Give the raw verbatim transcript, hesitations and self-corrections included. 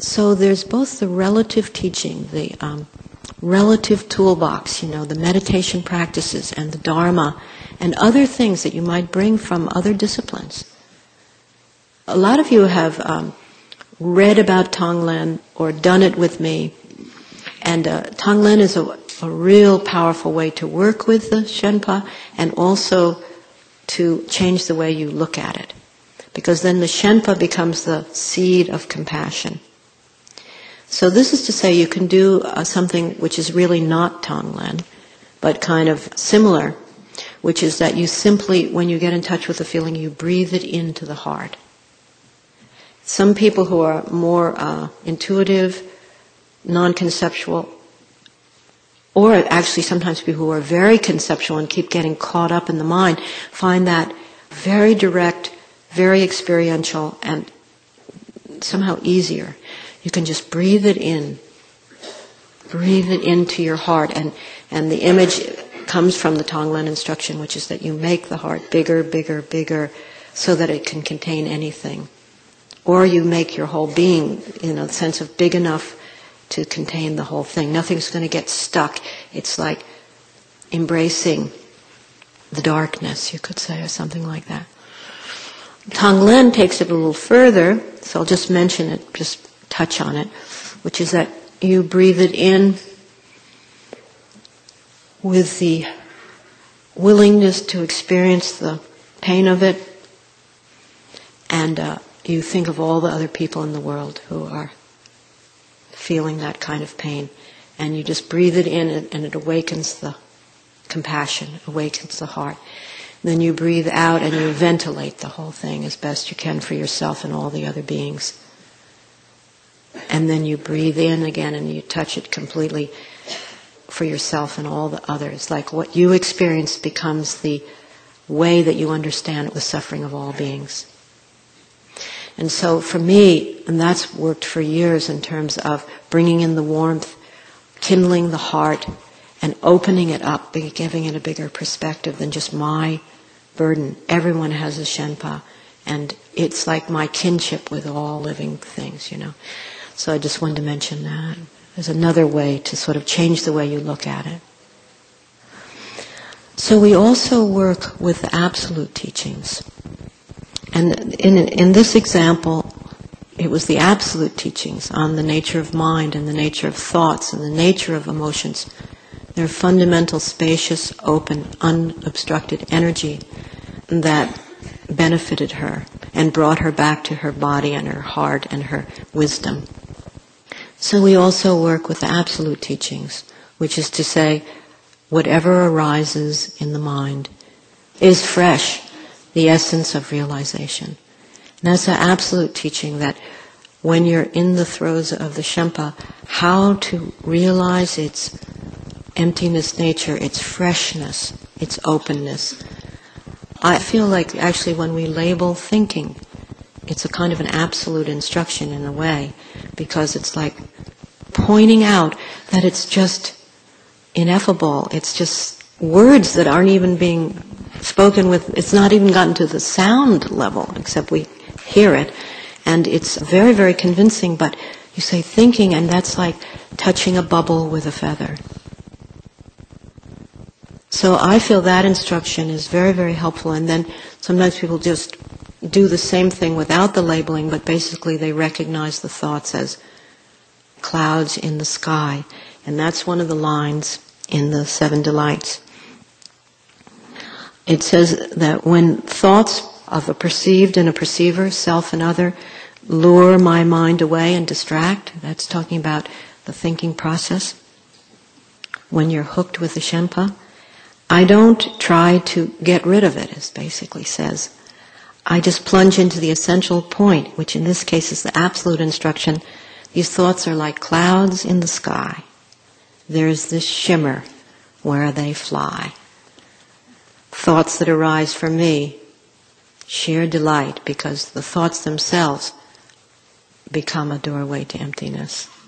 So there's both the relative teaching, the um, relative toolbox, you know, the meditation practices and the Dharma and other things that you might bring from other disciplines. A lot of you have um, read about Tonglen or done it with me, and uh, Tonglen is a, a real powerful way to work with the Shenpa and also to change the way you look at it, because then the Shenpa becomes the seed of compassion. So this is to say you can do uh, something which is really not Tonglen, but kind of similar, which is that you simply, when you get in touch with the feeling, you breathe it into the heart. Some people who are more uh, intuitive, non-conceptual, or actually sometimes people who are very conceptual and keep getting caught up in the mind, find that very direct, very experiential, and somehow easier. You can just breathe it in. Breathe it into your heart. And, and the image comes from the Tonglen instruction, which is that you make the heart bigger, bigger, bigger, so that it can contain anything. Or you make your whole being, in a sense of big enough to contain the whole thing. Nothing's going to get stuck. It's like embracing the darkness, you could say, or something like that. Tonglen takes it a little further, so I'll just mention it, just touch on it, which is that you breathe it in with the willingness to experience the pain of it, and uh, you think of all the other people in the world who are feeling that kind of pain, and you just breathe it in, and it awakens the compassion, awakens the heart. Then you breathe out and you ventilate the whole thing as best you can for yourself and all the other beings. And then you breathe in again and you touch it completely for yourself and all the others. Like what you experience becomes the way that you understand the suffering of all beings. And so for me, and that's worked for years in terms of bringing in the warmth, kindling the heart, and opening it up, giving it a bigger perspective than just my burden. Everyone has a Shenpa, and it's like my kinship with all living things, you know. So I just wanted to mention that. There's another way to sort of change the way you look at it. So we also work with the absolute teachings. And in, in this example, it was the absolute teachings on the nature of mind and the nature of thoughts and the nature of emotions. They're fundamental, spacious, open, unobstructed energy that benefited her and brought her back to her body and her heart and her wisdom. So we also work with the absolute teachings, which is to say, whatever arises in the mind is fresh, the essence of realization. And that's the absolute teaching, that when you're in the throes of the Shenpa, how to realize its emptiness nature, its freshness, its openness. I feel like actually when we label thinking, it's a kind of an absolute instruction in a way, because it's like pointing out that it's just ineffable, it's just words that aren't even being spoken with, it's not even gotten to the sound level, except we hear it, and it's very, very convincing, but you say thinking, and that's like touching a bubble with a feather. So I feel that instruction is very, very helpful, and then sometimes people just do the same thing without the labeling, but basically they recognize the thoughts as clouds in the sky, and that's one of the lines in the Seven Delights. It says that when thoughts of a perceived and a perceiver, self and other, lure my mind away and distract, that's talking about the thinking process, when you're hooked with the Shenpa, I don't try to get rid of it, as basically says. I just plunge into the essential point, which in this case is the absolute instruction. These thoughts are like clouds in the sky. There's this shimmer where they fly. Thoughts that arise for me, sheer delight, because the thoughts themselves become a doorway to emptiness.